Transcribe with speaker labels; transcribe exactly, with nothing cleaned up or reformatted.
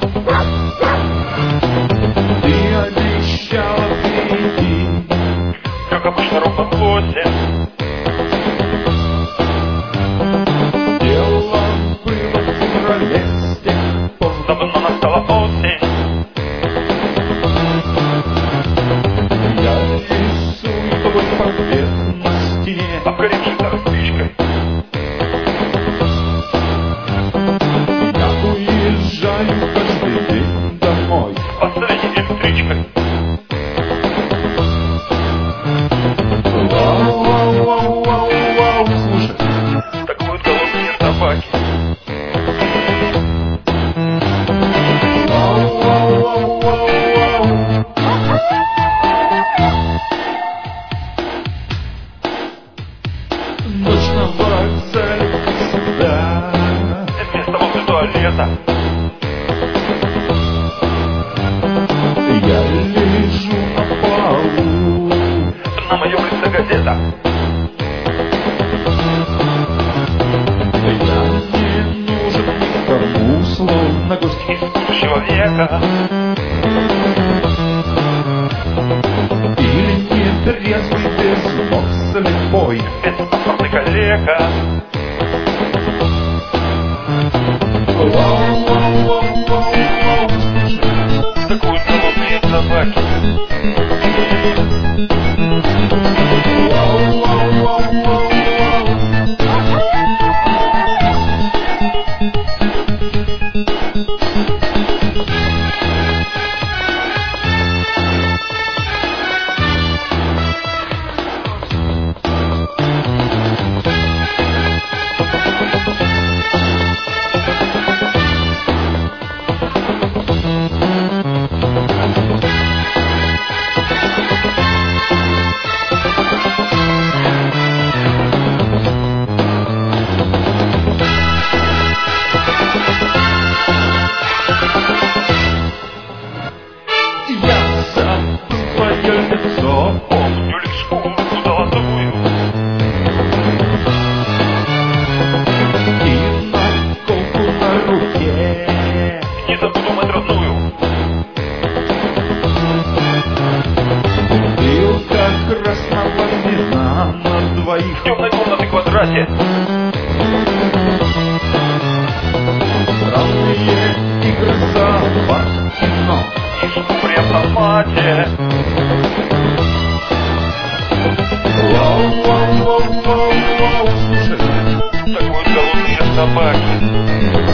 Speaker 1: Ты обещала прийти,
Speaker 2: как обычно, ровно в восемь.
Speaker 1: дело было в феврале, с тех пор
Speaker 2: Давно настала осень.
Speaker 1: я рисую тобой портрет на стене.
Speaker 2: Обгоревшей старой спичкой.
Speaker 1: Я уезжаю каждый день домой.
Speaker 2: Последней электричкой.
Speaker 1: Вау-вау-вау-вау-вау, слушай,
Speaker 2: Так будут голодные собаки.
Speaker 1: вау-вау-вау-вау-вау. Ночь на вокзале всегда.
Speaker 2: Вместо возле туалета.
Speaker 1: Я лежу на полу.
Speaker 2: На моем лице газета.
Speaker 1: Я не нужен никому, словно гость.
Speaker 2: Из будущего века.
Speaker 1: Или нетрезвый без ног слепой.
Speaker 2: Беспаспортный коллега.
Speaker 1: Вау-вау-вау-вау-вау.
Speaker 2: Так будут голодные собаки.
Speaker 1: Вау-вау-вау-вау-вау. Я забыл твое лицо.
Speaker 2: Помню лишь улыбку золотую.
Speaker 1: И наколку на руке.
Speaker 2: Не забуду мать родную.
Speaker 1: Бутылка красного вина на двоих.
Speaker 2: В темной комнате квадрате.
Speaker 1: Странные игры собак, кино.
Speaker 2: И шум при автомате.
Speaker 1: Вау-вау-вау-вау-вау, слушай,
Speaker 2: Так будут голодные собаки.